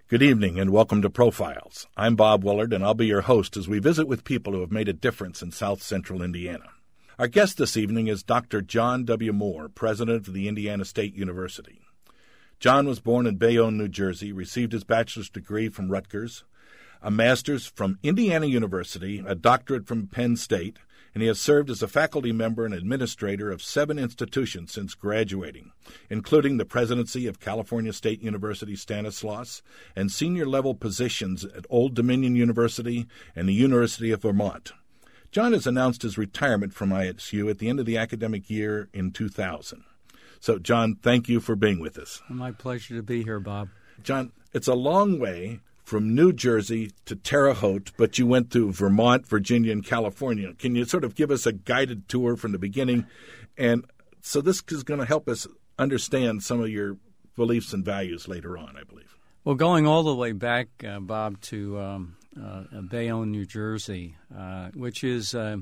Good evening and welcome to Profiles. I'm Bob Willard and I'll be your host as we visit with people who have made a difference in South Central Indiana. Our guest this evening is Dr. John W. Moore, president of the Indiana State University. John was born in Bayonne, New Jersey, received his bachelor's degree from Rutgers, a master's from Indiana University, a doctorate from Penn State, and he has served as a faculty member and administrator of 7 institutions since graduating, including the presidency of California State University Stanislaus and senior-level positions at Old Dominion University and the University of Vermont. John has announced his retirement from ISU at the end of the academic year in 2000. So, John, thank you for being with us. My pleasure to be here, Bob. John, it's a long way from New Jersey to Terre Haute, but you went through Vermont, Virginia, and California. Can you sort of give us a guided tour from the beginning? And so this is going to help us understand some of your beliefs and values later on, I believe. Well, going all the way back, Bob, to Bayonne, New Jersey, which is a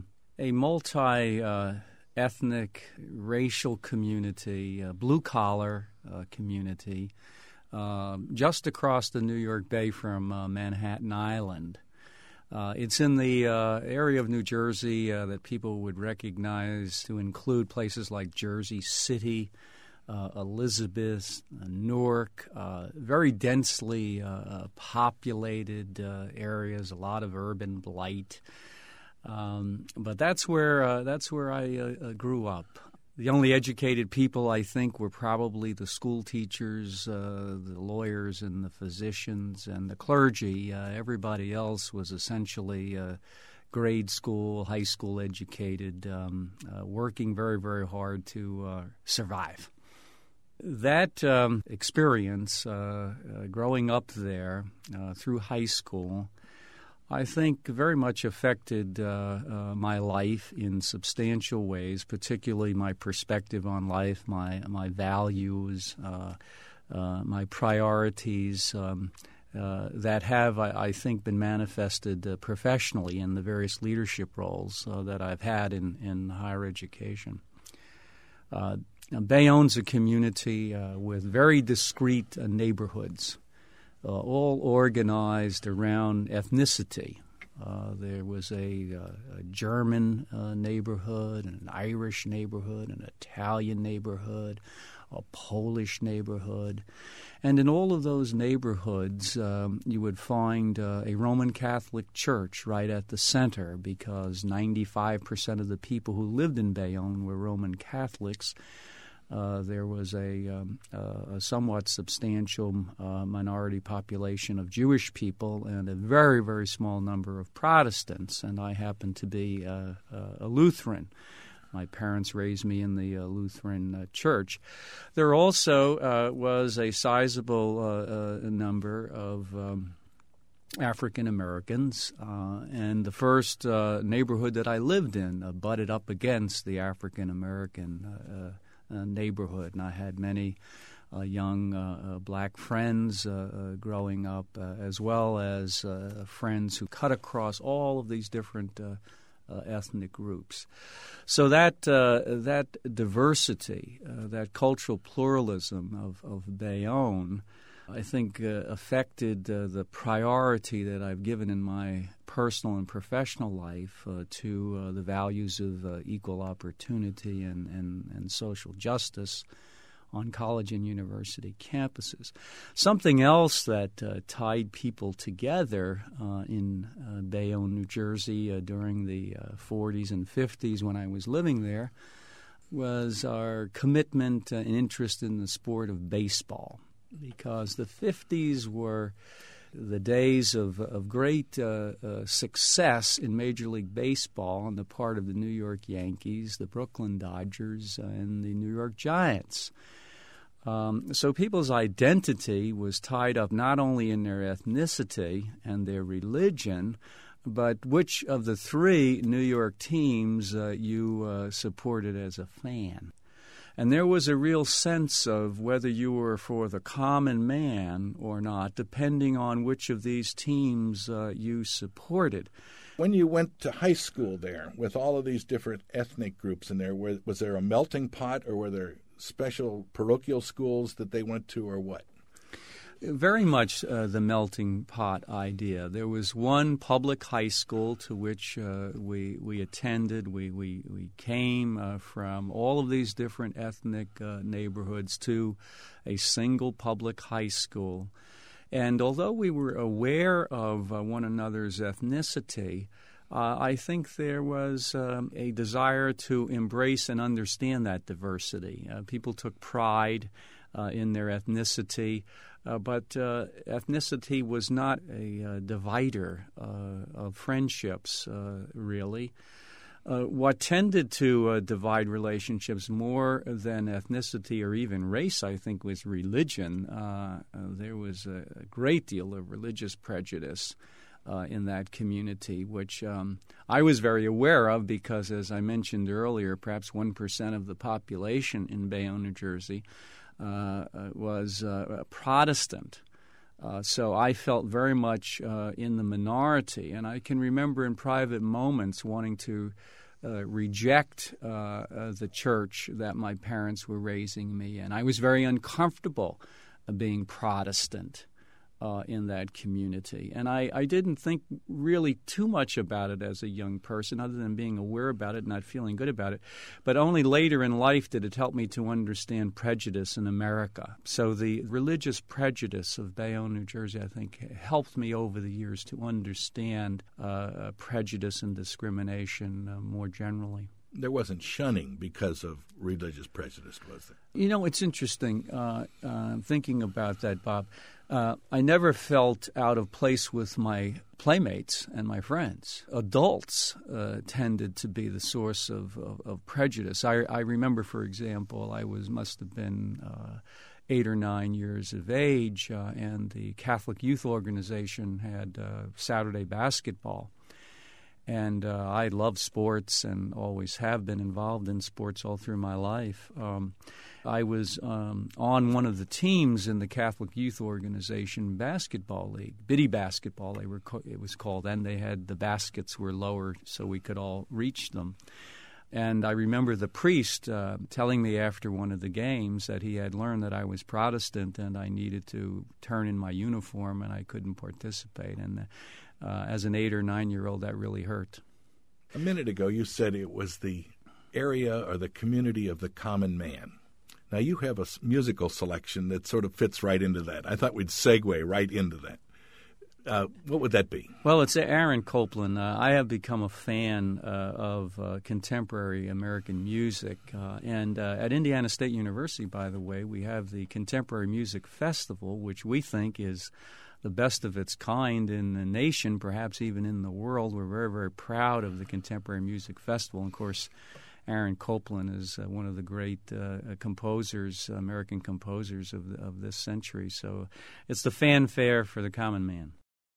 multi-ethnic, racial community, blue-collar community, just across the New York Bay from Manhattan Island. It's in the area of New Jersey that people would recognize to include places like Jersey City, Elizabeth, Newark, very densely populated areas, a lot of urban blight. But that's where I grew up. The only educated people, I think, were probably the school teachers, the lawyers, and the physicians, and the clergy. Everybody else was essentially grade school, high school educated, working very, very hard to survive. That experience, growing up there through high school, I think very much affected my life in substantial ways, particularly my perspective on life, my values, my priorities that have, I think, been manifested professionally in the various leadership roles that I've had in higher education. Bayonne's a community with very discrete neighborhoods, all organized around ethnicity. There was a German neighborhood, an Irish neighborhood, an Italian neighborhood, a Polish neighborhood. And in all of those neighborhoods, you would find a Roman Catholic church right at the center because 95% of the people who lived in Bayonne were Roman Catholics. There was a somewhat substantial minority population of Jewish people and a very, very small number of Protestants, and I happen to be a Lutheran. My parents raised me in the Lutheran church. There also was a sizable number of African Americans, and the first neighborhood that I lived in butted up against the African American neighborhood, and I had many young black friends growing up, as well as friends who cut across all of these different ethnic groups. So that diversity, that cultural pluralism of Bayonne, I think affected the priority that I've given in my personal and professional life to the values of equal opportunity and social justice on college and university campuses. Something else that tied people together in Bayonne, New Jersey during the 40s and 50s when I was living there was our commitment and interest in the sport of baseball, because the 50s were the days of great success in Major League Baseball on the part of the New York Yankees, the Brooklyn Dodgers, and the New York Giants. So people's identity was tied up not only in their ethnicity and their religion, but which of the 3 New York teams you supported as a fan. And there was a real sense of whether you were for the common man or not, depending on which of these teams you supported. When you went to high school there with all of these different ethnic groups in there, was there a melting pot, or were there special parochial schools that they went to, or what? Very much the melting pot idea. There was one public high school to which we attended. We came from all of these different ethnic neighborhoods to a single public high school. And although we were aware of one another's ethnicity, I think there was a desire to embrace and understand that diversity. People took pride in their ethnicity, but ethnicity was not a divider of friendships, really. What tended to divide relationships more than ethnicity or even race, I think, was religion. There was a great deal of religious prejudice in that community, which I was very aware of because, as I mentioned earlier, perhaps 1% of the population in Bayonne, New Jersey, was Protestant. So I felt very much in the minority, and I can remember in private moments wanting to reject the church that my parents were raising me in. I was very uncomfortable being Protestant in that community. And I didn't think really too much about it as a young person other than being aware about it and not feeling good about it. But only later in life did it help me to understand prejudice in America. So the religious prejudice of Bayonne, New Jersey, I think, helped me over the years to understand prejudice and discrimination more generally. There wasn't shunning because of religious prejudice, was there? You know, it's interesting thinking about that, Bob. I never felt out of place with my playmates and my friends. Adults tended to be the source of prejudice. I remember, for example, I must have been 8 or 9 years of age, and the Catholic Youth Organization had Saturday basketball. And I love sports and always have been involved in sports all through my life. I was on one of the teams in the Catholic Youth Organization basketball league, Biddy basketball it was called, and they had the baskets were lower so we could all reach them. And I remember the priest telling me after one of the games that he had learned that I was Protestant and I needed to turn in my uniform and I couldn't participate. And as an 8 or 9-year-old, that really hurt. A minute ago, you said it was the area or the community of the common man. Now, you have a musical selection that sort of fits right into that. I thought we'd segue right into that. What would that be? Well, it's Aaron Copland. I have become a fan of contemporary American music. And at Indiana State University, by the way, we have the Contemporary Music Festival, which we think is the best of its kind in the nation, perhaps even in the world. We're very, very proud of the Contemporary Music Festival. And of course, Aaron Copland is one of the great composers, American composers of this century. So it's the fanfare for the common man.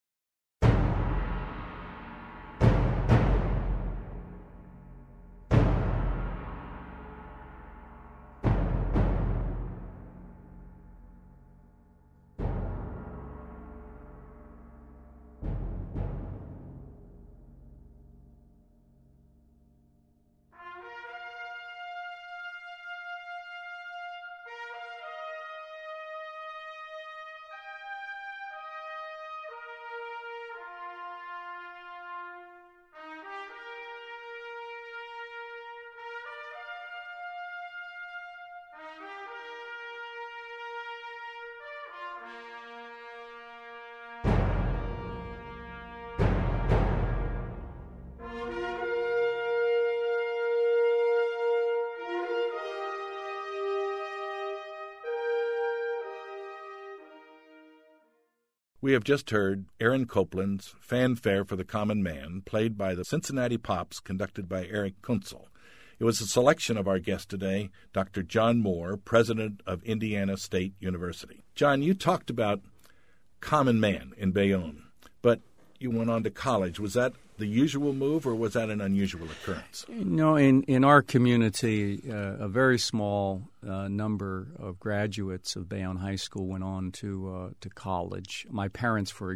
We have just heard Aaron Copland's Fanfare for the Common Man, played by the Cincinnati Pops, conducted by Eric Kunzel. It was a selection of our guest today, Dr. John Moore, president of Indiana State University. John, you talked about common man in Bayonne, but you went on to college. Was that the usual move, or was that an unusual occurrence? No, in our community, a very small number of graduates of Bayonne High School went on to college. My parents, for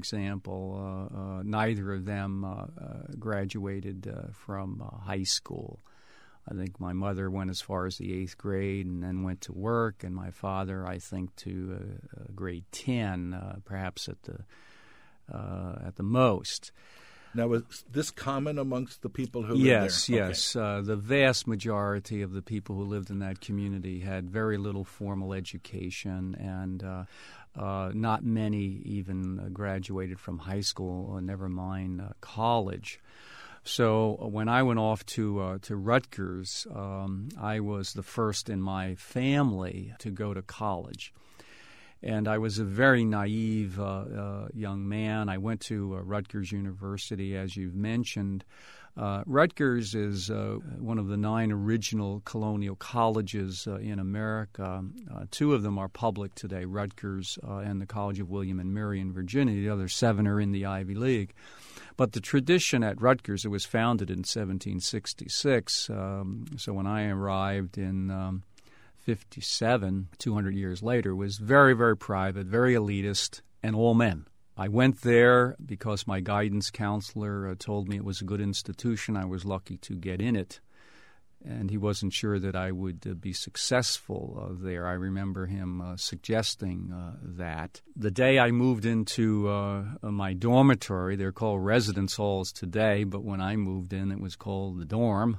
example, neither of them graduated from high school. I think my mother went as far as the 8th grade and then went to work, and my father, I think, to grade 10, perhaps at the most. Now, was this common amongst the people who lived there? Yes. The vast majority of the people who lived in that community had very little formal education, and not many even graduated from high school, or never mind college. So when I went off to Rutgers, I was the first in my family to go to college. And I was a very naive young man. I went to Rutgers University, as you've mentioned. Rutgers is one of the 9 original colonial colleges in America. 2 of them are public today, Rutgers and the College of William and Mary in Virginia. The other 7 are in the Ivy League. But the tradition at Rutgers, it was founded in 1766. So when I arrived in 57, 200 years later, was very, very private, very elitist, and all men. I went there because my guidance counselor told me it was a good institution. I was lucky to get in it, and he wasn't sure that I would be successful there. I remember him suggesting that. The day I moved into my dormitory, they're called residence halls today, but when I moved in, it was called the dorm.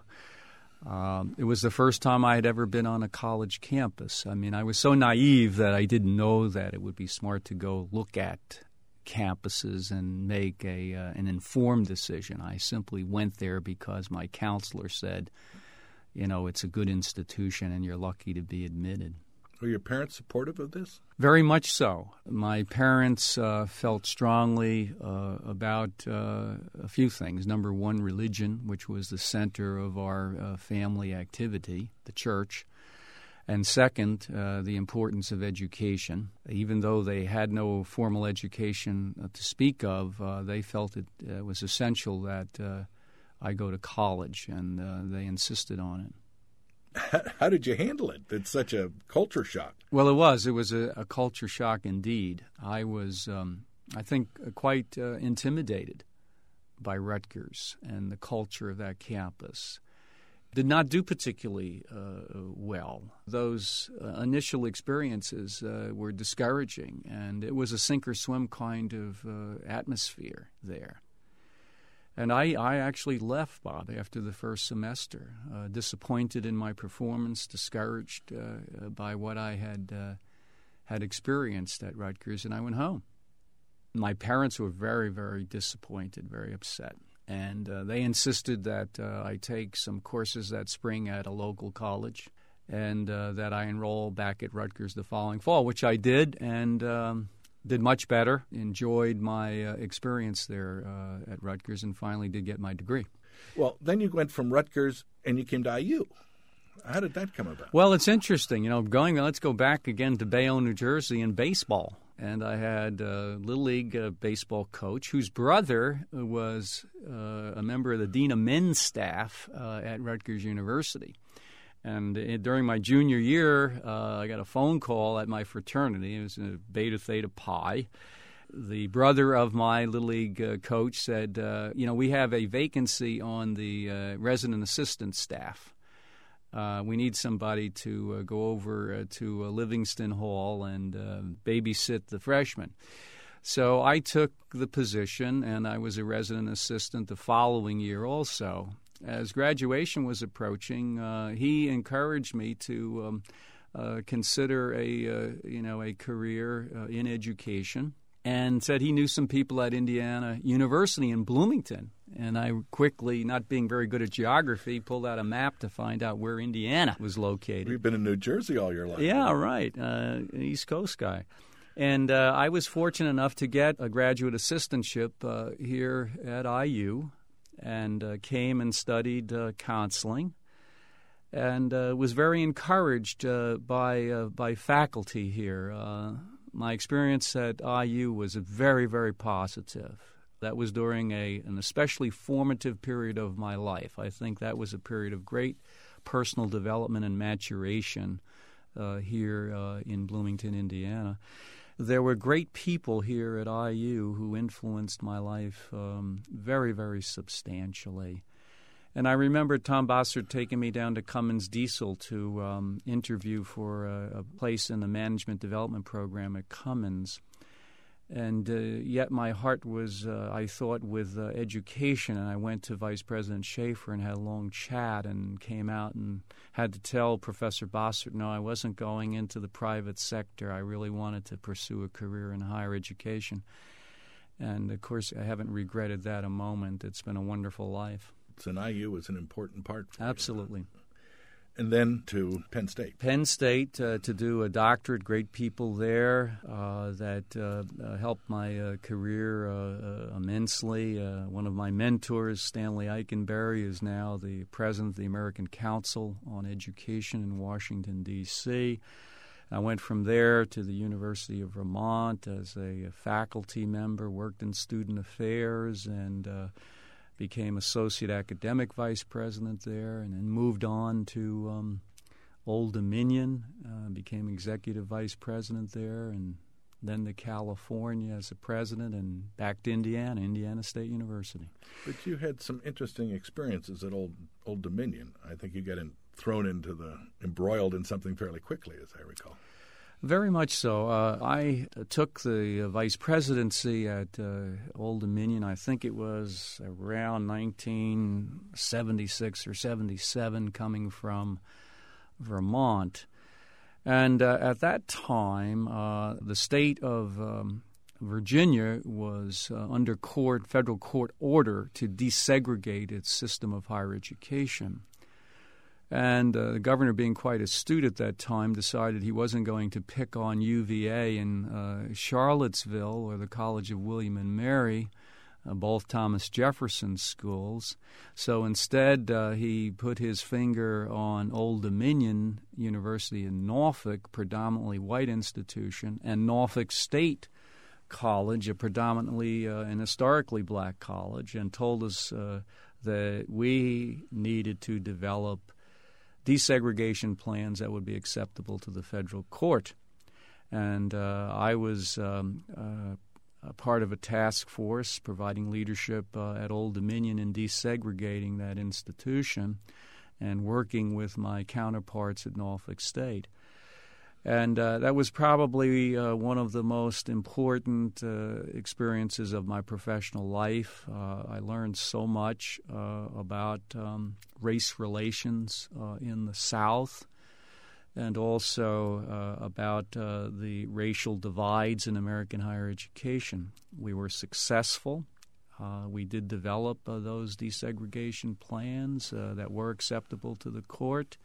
It was the first time I had ever been on a college campus. I mean, I was so naive that I didn't know that it would be smart to go look at campuses and make an informed decision. I simply went there because my counselor said, it's a good institution and you're lucky to be admitted. Were your parents supportive of this? Very much so. My parents felt strongly about a few things. Number one, religion, which was the center of our family activity, the church. And second, the importance of education. Even though they had no formal education to speak of, they felt it was essential that I go to college, and they insisted on it. How did you handle it? It's such a culture shock. Well, it was. It was a culture shock indeed. I was, I think, quite intimidated by Rutgers and the culture of that campus. Did not do particularly well. Those initial experiences were discouraging, and it was a sink-or-swim kind of atmosphere there. And I actually left, Bob, after the first semester, disappointed in my performance, discouraged by what I had experienced at Rutgers, and I went home. My parents were very, very disappointed, very upset, and they insisted that I take some courses that spring at a local college and that I enroll back at Rutgers the following fall, which I did, and did much better, enjoyed my experience there at Rutgers, and finally did get my degree. Well, then you went from Rutgers and you came to IU. How did that come about? Well, it's interesting. Let's go back again to Bayonne, New Jersey, in baseball. And I had a Little League baseball coach whose brother was a member of the Dean of Men's staff at Rutgers University. And during my junior year, I got a phone call at my fraternity. It was a Beta Theta Pi. The brother of my Little League coach said, we have a vacancy on the resident assistant staff. We need somebody to go over to Livingston Hall and babysit the freshmen. So I took the position, and I was a resident assistant the following year also. As graduation was approaching, he encouraged me to consider a career in education, and said he knew some people at Indiana University in Bloomington. And I quickly, not being very good at geography, pulled out a map to find out where Indiana was located. You've been in New Jersey all your life. Yeah, right. East Coast guy. And I was fortunate enough to get a graduate assistantship here at IU, and came and studied counseling, and was very encouraged by faculty here. My experience at IU was very, very positive. That was during an especially formative period of my life. I think that was a period of great personal development and maturation here in Bloomington, Indiana. There were great people here at IU who influenced my life very, very substantially. And I remember Tom Bossert taking me down to Cummins Diesel to interview for a place in the management development program at Cummins. And yet my heart was, I thought, with education. And I went to Vice President Schaefer and had a long chat and came out and had to tell Professor Bossert, no, I wasn't going into the private sector. I really wanted to pursue a career in higher education. And, of course, I haven't regretted that a moment. It's been a wonderful life. So IU was an important part for Absolutely. you. And then to Penn State. Penn State to do a doctorate, great people there that helped my career immensely. One of my mentors, Stanley Eichenberry, is now the president of the American Council on Education in Washington, D.C. I went from there to the University of Vermont as a faculty member, worked in student affairs, and became associate academic vice president there, and then moved on to Old Dominion, became executive vice president there, and then to California as a president, and back to Indiana State University. But you had some interesting experiences at Old Dominion. I think you got embroiled in something fairly quickly, as I recall. Very much so. I took the vice presidency at Old Dominion. I think it was around 1976 or 77, coming from Vermont. And at that time, the state of Virginia was under federal court order to desegregate its system of higher education. And the governor, being quite astute at that time, decided he wasn't going to pick on UVA in Charlottesville or the College of William and Mary, both Thomas Jefferson schools. So instead, he put his finger on Old Dominion University in Norfolk, predominantly white institution, and Norfolk State College, a predominantly and historically black college, and told us that we needed to develop desegregation plans that would be acceptable to the federal court. And I was a part of a task force providing leadership at Old Dominion in desegregating that institution and working with my counterparts at Norfolk State. And that was probably one of the most important experiences of my professional life. I learned so much about race relations in the South, and also about the racial divides in American higher education. We were successful. We did develop those desegregation plans that were acceptable to the court.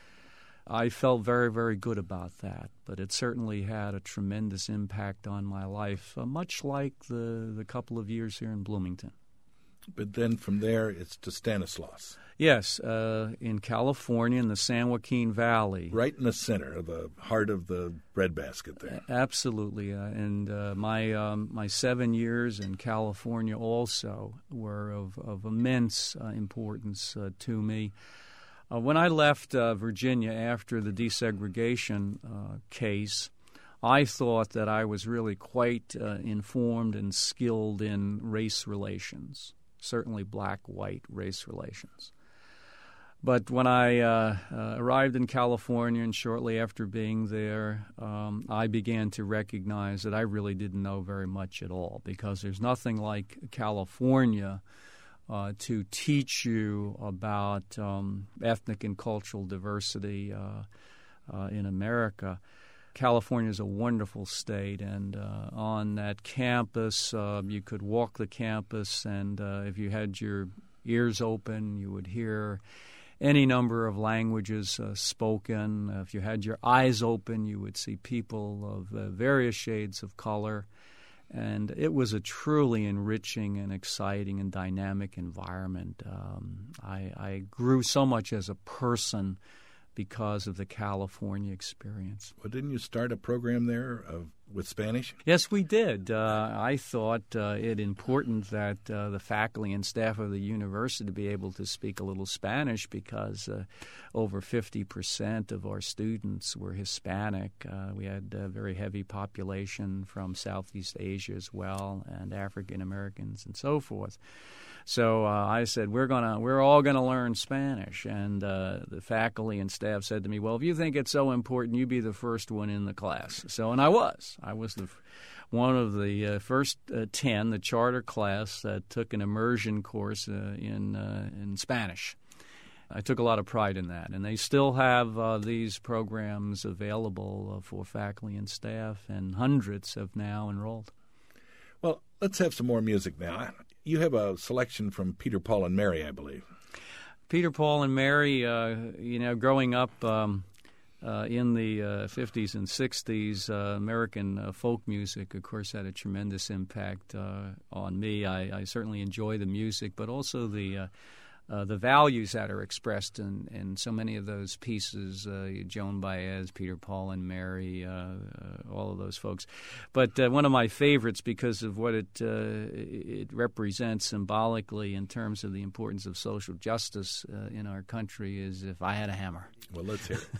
I felt very, very good about that, but it certainly had a tremendous impact on my life, much like the couple of years here in Bloomington. But then from there, it's to Stanislaus. Yes, in California, in the San Joaquin Valley. Right in the center of the heart of the breadbasket there. Absolutely. And my 7 years in California also were of immense importance to me. When I left Virginia after the desegregation case, I thought that I was really quite informed and skilled in race relations, certainly black-white race relations. But when I arrived in California and shortly after being there, I began to recognize that I really didn't know very much at all, because there's nothing like California to teach you about ethnic and cultural diversity in America. California is a wonderful state, and on that campus, you could walk the campus, and if you had your ears open, you would hear any number of languages spoken. If you had your eyes open, you would see people of various shades of color. And it was a truly enriching and exciting and dynamic environment. I grew so much as a person because of the California experience. Well, didn't you start a program there of with Spanish? Yes, we did. I thought it important that the faculty and staff of the university be able to speak a little Spanish because over 50% of our students were Hispanic. We had a very heavy population from Southeast Asia as well, and African Americans and so forth. So I said, we're all gonna learn Spanish, and the faculty and staff said to me, well, if you think it's so important, you be the first one in the class. So, and I was one of the first 10, the charter class that took an immersion course in Spanish. I took a lot of pride in that, and they still have these programs available for faculty and staff, and hundreds have now enrolled. Well, let's have some more music now. You have a selection from Peter, Paul, and Mary, I believe. Peter, Paul, and Mary, growing up in the 50s and 60s, American folk music, of course, had a tremendous impact on me. I certainly enjoy the music, but also the values that are expressed in so many of those pieces, Joan Baez, Peter, Paul, and Mary, all of those folks. But one of my favorites, because of what it represents symbolically in terms of the importance of social justice in our country, is If I Had a Hammer. Well, let's hear it.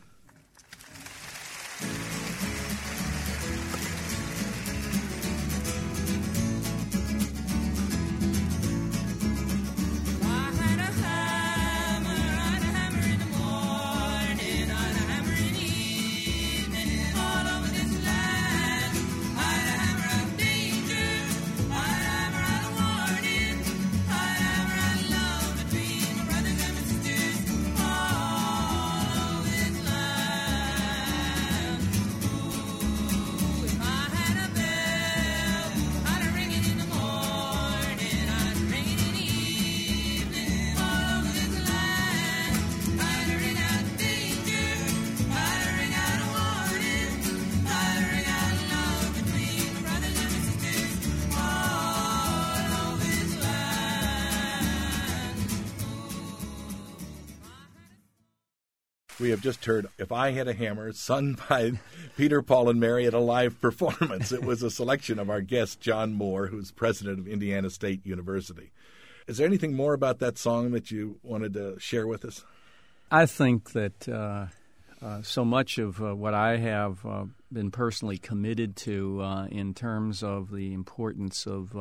We have just heard If I Had a Hammer, sung by Peter, Paul, and Mary at a live performance. It was a selection of our guest, John Moore, who's president of Indiana State University. Is there anything more about that song that you wanted to share with us? I think that so much of what I have been personally committed to in terms of the importance of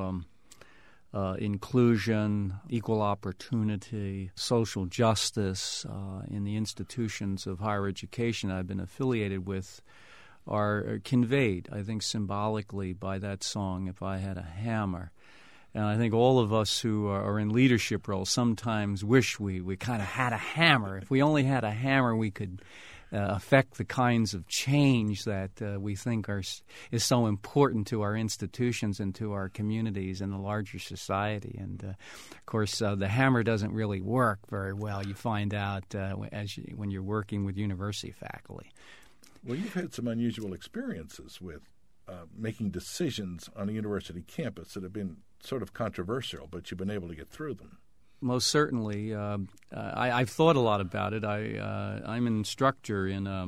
inclusion, equal opportunity, social justice in the institutions of higher education I've been affiliated with are conveyed, I think, symbolically by that song, If I Had a Hammer. And I think all of us who are in leadership roles sometimes wish we kind of had a hammer. If we only had a hammer, we could affect the kinds of change that we think is so important to our institutions and to our communities and the larger society. And, of course, the hammer doesn't really work very well, you find out when you're working with university faculty. Well, you've had some unusual experiences with making decisions on a university campus that have been sort of controversial, but you've been able to get through them. Most certainly. I've thought a lot about it. I'm an instructor in a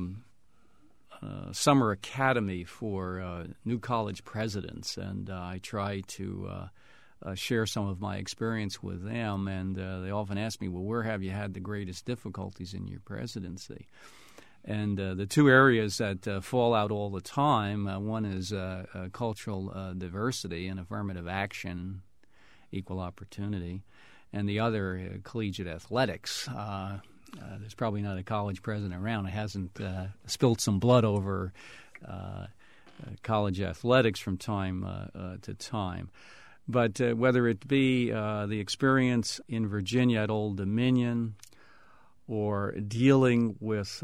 summer academy for new college presidents, and I try to share some of my experience with them. And they often ask me, well, where have you had the greatest difficulties in your presidency? And the two areas that fall out all the time, one is cultural diversity and affirmative action, equal opportunity, and the other, collegiate athletics. There's probably not a college president around that hasn't spilled some blood over college athletics from time to time. But whether it be the experience in Virginia at Old Dominion or dealing with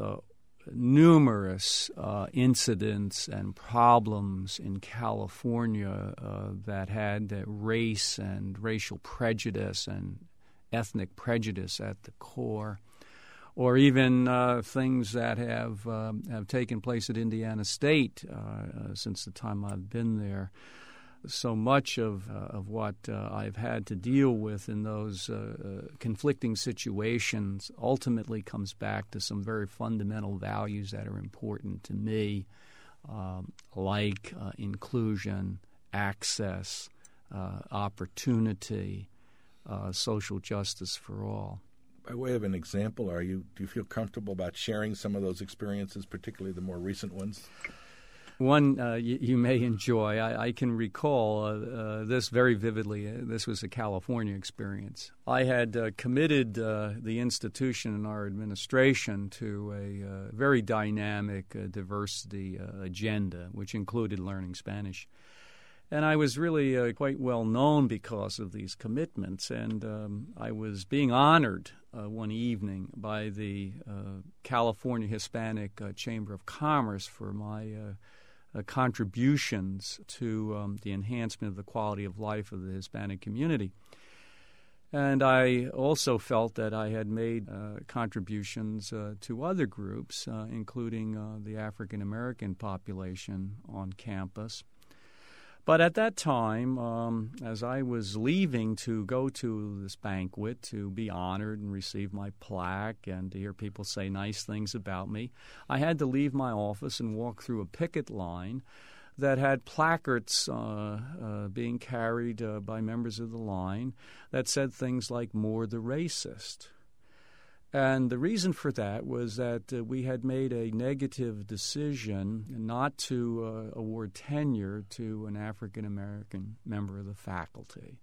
numerous incidents and problems in California that had race and racial prejudice and ethnic prejudice at the core, or even things that have taken place at Indiana State since the time I've been there. So much of what I've had to deal with in those conflicting situations ultimately comes back to some very fundamental values that are important to me like inclusion, access, opportunity, social justice for all. By way of an example, do you feel comfortable about sharing some of those experiences, particularly the more recent ones? One you may enjoy. I can recall this very vividly. This was a California experience. I had committed the institution and our administration to a very dynamic diversity agenda, which included learning Spanish. And I was really quite well known because of these commitments. And I was being honored one evening by the California Hispanic Chamber of Commerce for my contributions to the enhancement of the quality of life of the Hispanic community. And I also felt that I had made contributions to other groups, including the African American population on campus. But at that time, as I was leaving to go to this banquet to be honored and receive my plaque and to hear people say nice things about me, I had to leave my office and walk through a picket line that had placards being carried by members of the line that said things like, "More the racist." And the reason for that was that we had made a negative decision not to award tenure to an African-American member of the faculty.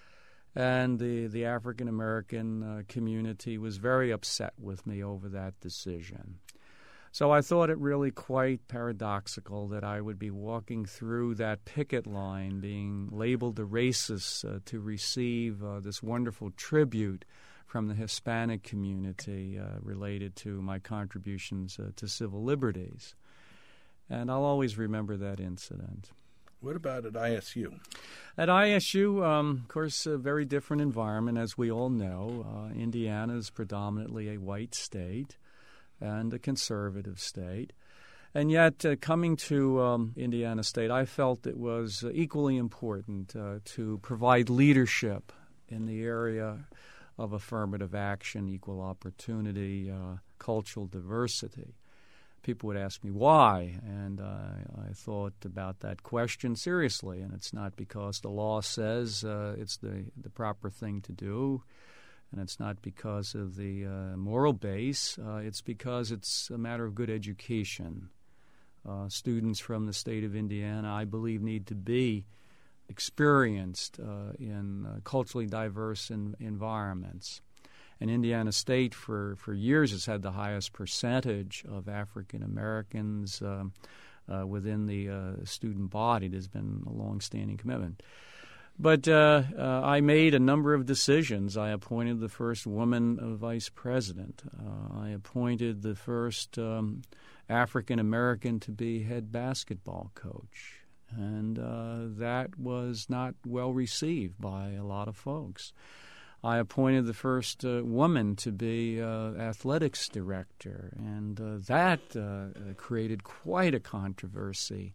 And the African-American community was very upset with me over that decision. So I thought it really quite paradoxical that I would be walking through that picket line being labeled a racist to receive this wonderful tribute from the Hispanic community related to my contributions to civil liberties. And I'll always remember that incident. What about at ISU? At ISU, of course, a very different environment, as we all know. Indiana is predominantly a white state and a conservative state. And yet, coming to Indiana State, I felt it was equally important to provide leadership in the area of affirmative action, equal opportunity, cultural diversity. People would ask me why, and I thought about that question seriously, and it's not because the law says it's the proper thing to do, and it's not because of the moral base. It's because it's a matter of good education. Students from the state of Indiana, I believe, need to be experienced in culturally diverse environments. And Indiana State for years has had the highest percentage of African Americans within the student body. It has been a long-standing commitment. But I made a number of decisions. I appointed the first woman vice president. I appointed the first African American to be head basketball coach. And that was not well received by a lot of folks. I appointed the first woman to be athletics director, and that created quite a controversy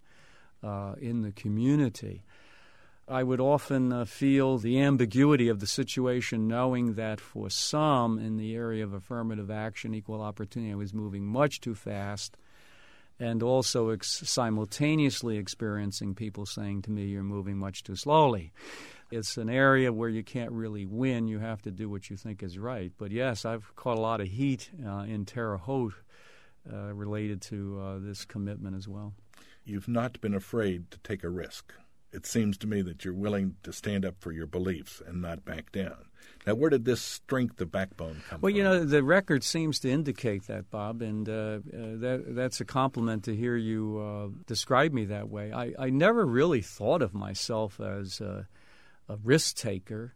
in the community. I would often feel the ambiguity of the situation, knowing that for some in the area of affirmative action, equal opportunity, I was moving much too fast, and also simultaneously experiencing people saying to me, "You're moving much too slowly." It's an area where you can't really win. You have to do what you think is right. But yes, I've caught a lot of heat in Terre Haute related to this commitment as well. You've not been afraid to take a risk. It seems to me that you're willing to stand up for your beliefs and not back down. Now, where did this strength of backbone come from? Well, you know, the record seems to indicate that, Bob, and that's a compliment to hear you describe me that way. I never really thought of myself as a risk taker.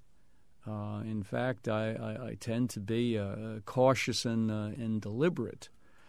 In fact, I tend to be cautious and deliberate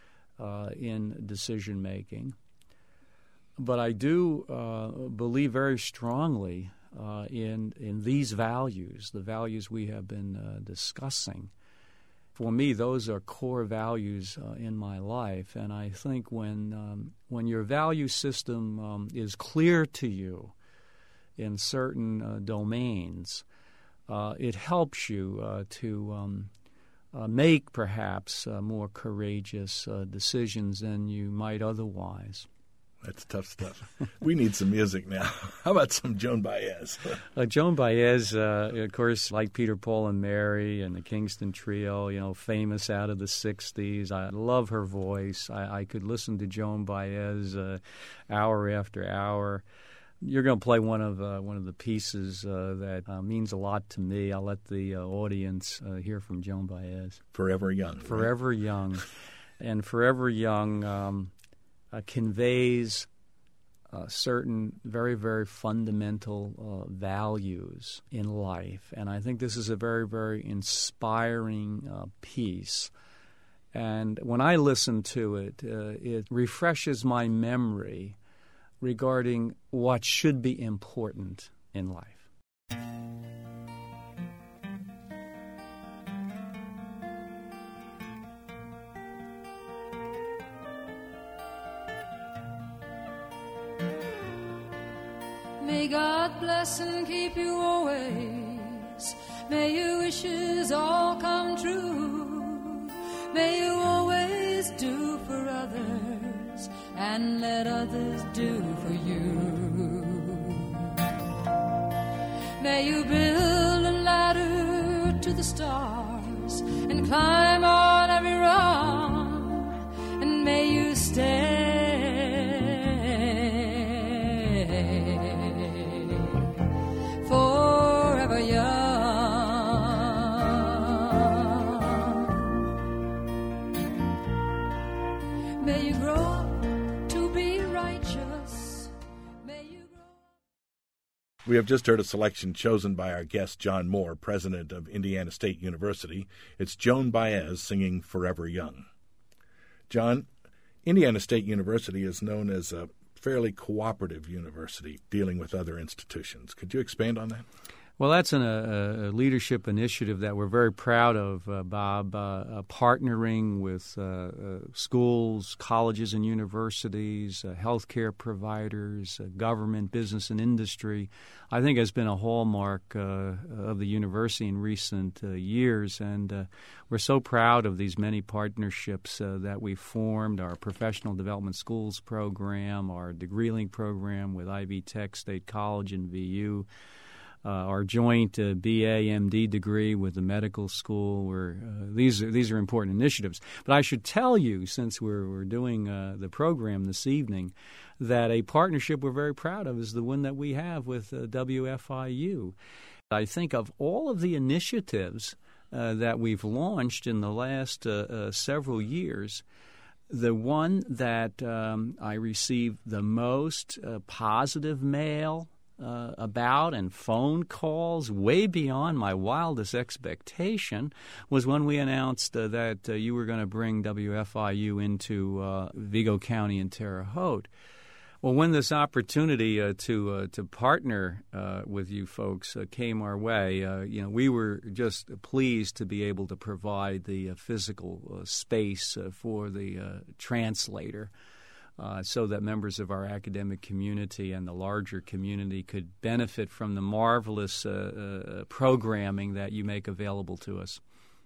in decision making. But I do believe very strongly in these values, the values we have been discussing. For me, those are core values in my life, and I think when your value system is clear to you in certain domains, it helps you to make perhaps more courageous decisions than you might otherwise. That's tough stuff. We need some music now. How about some Joan Baez? Joan Baez, of course, like Peter, Paul, and Mary and the Kingston Trio, famous out of the 60s. I love her voice. I could listen to Joan Baez hour after hour. You're going to play one of the pieces that means a lot to me. I'll let the audience hear from Joan Baez. Forever Young. Forever right? Young. And Forever Young conveys certain very, very fundamental values in life. And I think this is a very, very inspiring piece. And when I listen to it, it refreshes my memory regarding what should be important in life. May God bless and keep you always. May your wishes all come true. May you always do for others and let others do for you. May you build a ladder to the stars and climb on every rung, and may you stay forever young. May you grow up to be righteous. May you grow up. We have just heard a selection chosen by our guest, John Moore, president of Indiana State University. It's Joan Baez singing Forever Young. John, Indiana State University is known as a fairly cooperative university dealing with other institutions. Could you expand on that? Well, that's a leadership initiative that we're very proud of, Bob, partnering with schools, colleges and universities, healthcare providers, government, business, and industry. I think has been a hallmark of the university in recent years, and we're so proud of these many partnerships that we've formed, our professional development schools program, our degree link program with Ivy Tech State College and VU, our joint BA, MD degree with the medical school. These are important initiatives. But I should tell you, since we're doing the program this evening, that a partnership we're very proud of is the one that we have with WFIU. I think of all of the initiatives that we've launched in the last several years, the one that I received the most positive mail about and phone calls way beyond my wildest expectation was when we announced that you were going to bring WFIU into Vigo County and Terre Haute. Well, when this opportunity to partner with you folks came our way, we were just pleased to be able to provide the physical space for the translator. So that members of our academic community and the larger community could benefit from the marvelous programming that you make available to us.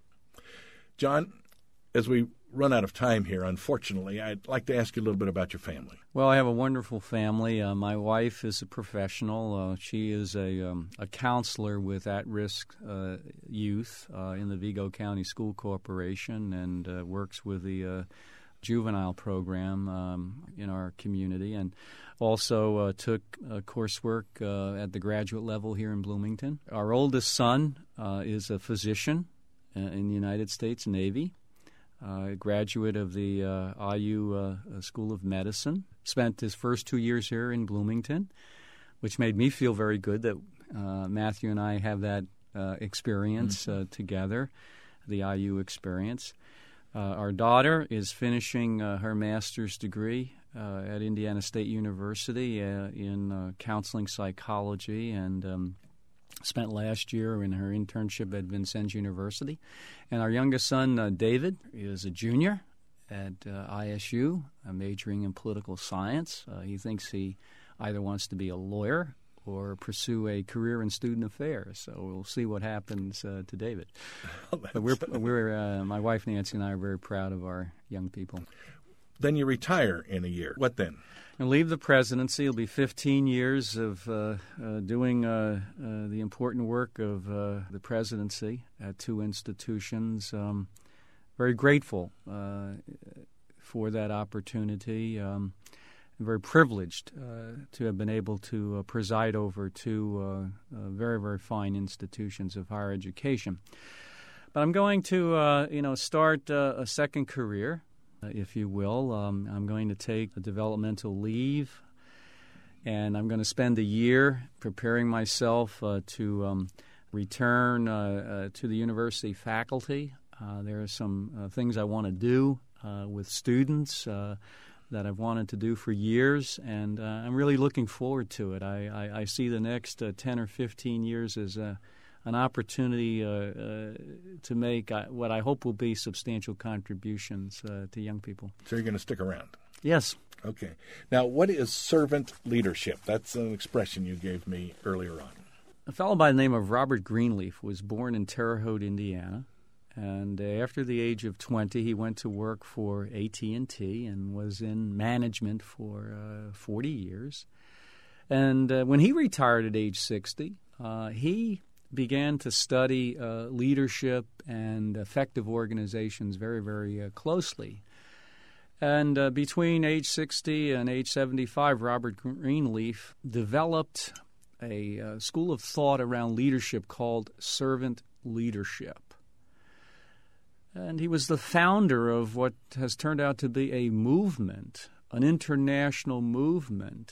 John, as we run out of time here, unfortunately, I'd like to ask you a little bit about your family. Well, I have a wonderful family. My wife is a professional. She is a counselor with at-risk youth in the Vigo County School Corporation and works with the juvenile program in our community, and also took coursework at the graduate level here in Bloomington. Our oldest son is a physician in the United States Navy, graduate of the IU School of Medicine. Spent his first 2 years here in Bloomington, which made me feel very good that Matthew and I have that experience together, the IU experience. Our daughter is finishing her master's degree at Indiana State University in counseling psychology and spent last year in her internship at Vincennes University. And our youngest son, David, is a junior at ISU, majoring in political science. He thinks he either wants to be a lawyer or pursue a career in student affairs. So we'll see what happens to David. But we're my wife Nancy and I are very proud of our young people. Then you retire in a year. What then? I'll leave the presidency. It'll be 15 years of doing the important work of the presidency at two institutions. Very grateful for that opportunity. I'm very privileged to have been able to preside over two very, very fine institutions of higher education. But I'm going to, start a second career, if you will. I'm going to take a developmental leave, and I'm going to spend a year preparing myself to return to the university faculty. There are some things I want to do with students that I've wanted to do for years, and I'm really looking forward to it. I see the next 10 or 15 years as an opportunity to make what I hope will be substantial contributions to young people. So you're going to stick around? Yes. Okay. Now, what is servant leadership? That's an expression you gave me earlier on. A fellow by the name of Robert Greenleaf was born in Terre Haute, Indiana. And after the age of 20, he went to work for AT&T and was in management for 40 years. And when he retired at age 60, he began to study leadership and effective organizations very, very closely. And between age 60 and age 75, Robert Greenleaf developed a school of thought around leadership called servant leadership. And he was the founder of what has turned out to be a movement, an international movement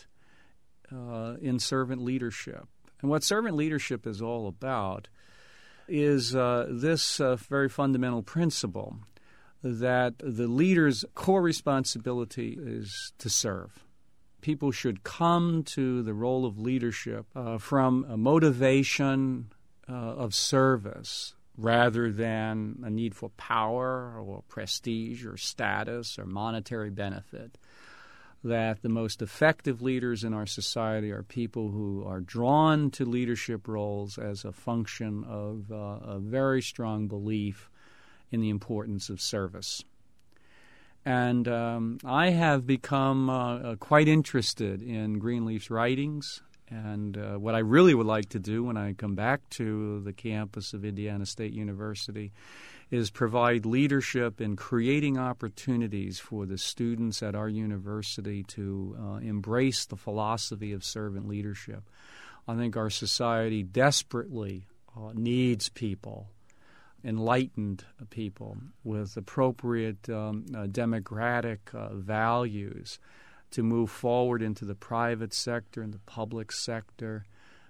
in servant leadership. And what servant leadership is all about is this very fundamental principle that the leader's core responsibility is to serve. People should come to the role of leadership from a motivation of service, rather than a need for power or prestige or status or monetary benefit. That the most effective leaders in our society are people who are drawn to leadership roles as a function of a very strong belief in the importance of service. And I have become quite interested in Greenleaf's writings. And what I really would like to do when I come back to the campus of Indiana State University is provide leadership in creating opportunities for the students at our university to embrace the philosophy of servant leadership. I think our society desperately needs people, enlightened people with appropriate democratic values to move forward into the private sector and the public sector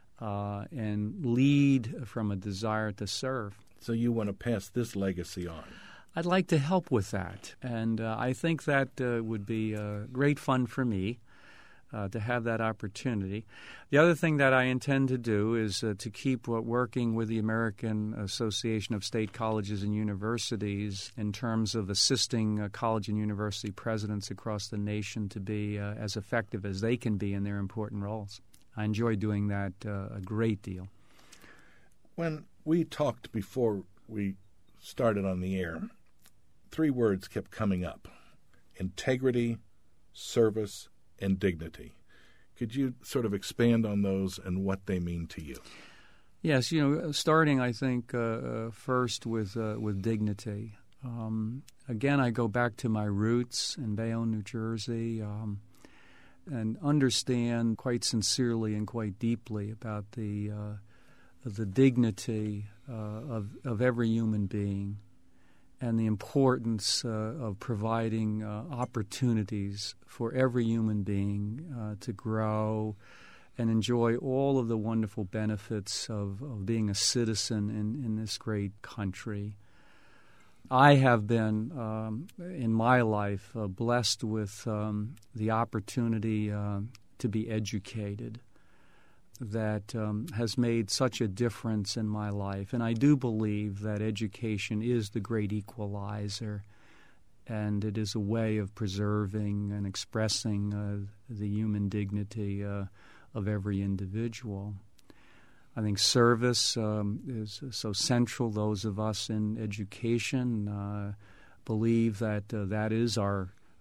and lead from a desire to serve. So you want to pass this legacy on? I'd like to help with that. And I think that would be great fun for me to have that opportunity. The other thing that I intend to do is to keep working with the American Association of State Colleges and Universities in terms of assisting college and university presidents across the nation to be as effective as they can be in their important roles. I enjoy doing that a great deal. When we talked before we started on the air, 3 words kept coming up: integrity, service, and dignity. Could you sort of expand on those and what they mean to you? Yes, starting, I think, first with dignity. Again, I go back to my roots in Bayonne, New Jersey, and understand quite sincerely and quite deeply about the dignity of every human being, and the importance of providing opportunities for every human being to grow and enjoy all of the wonderful benefits of being a citizen in this great country. I have been, in my life, blessed with the opportunity to be educated that has made such a difference in my life. And I do believe that education is the great equalizer, and it is a way of preserving and expressing the human dignity of every individual. I think service is so central. Those of us in education believe that that is our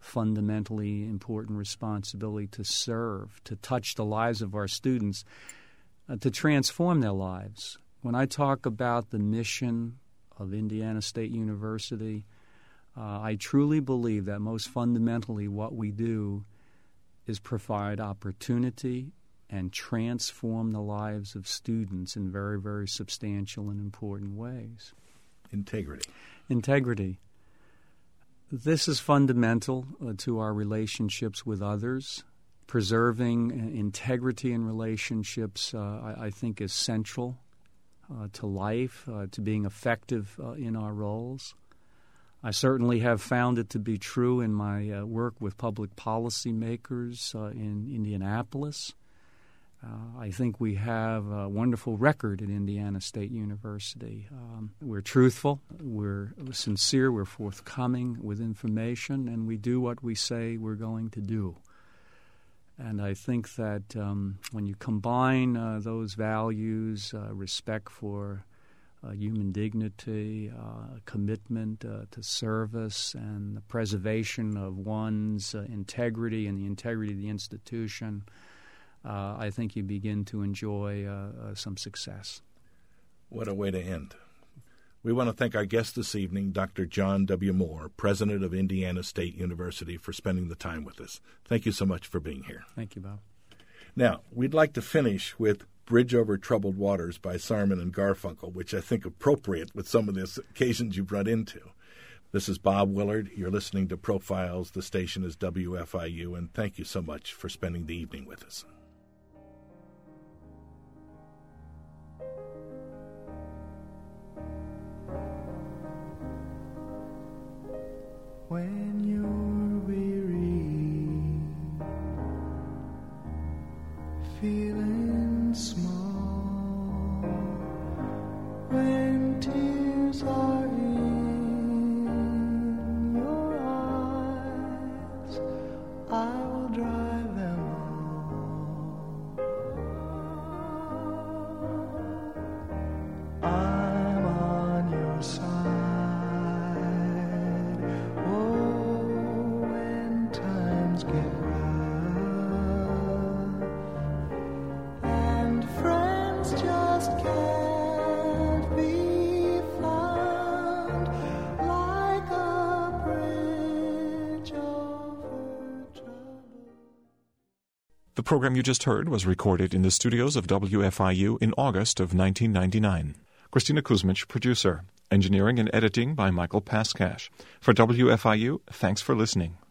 fundamentally important responsibility to serve, to touch the lives of our students, to transform their lives. When I talk about the mission of Indiana State University, I truly believe that most fundamentally what we do is provide opportunity and transform the lives of students in very, very substantial and important ways. Integrity. This is fundamental to our relationships with others. Preserving integrity in relationships, I think, is central to life, to being effective in our roles. I certainly have found it to be true in my work with public policy makers in Indianapolis. I think we have a wonderful record at Indiana State University. We're truthful, we're sincere, we're forthcoming with information, and we do what we say we're going to do. And I think that when you combine those values, respect for human dignity, commitment to service, and the preservation of one's integrity and the integrity of the institution, I think you begin to enjoy some success. What a way to end. We want to thank our guest this evening, Dr. John W. Moore, President of Indiana State University, for spending the time with us. Thank you so much for being here. Thank you, Bob. Now, we'd like to finish with Bridge Over Troubled Waters by Simon and Garfunkel, which I think appropriate with some of the occasions you've run into. This is Bob Willard. You're listening to Profiles. The station is WFIU, and thank you so much for spending the evening with us. When you're weary, feeling small, when tears are in your eyes, I will dry them all. I'm on your side. The program you just heard was recorded in the studios of WFIU in August of 1999. Christina Kuzmich, producer. Engineering and editing by Michael Paskash. For WFIU, thanks for listening.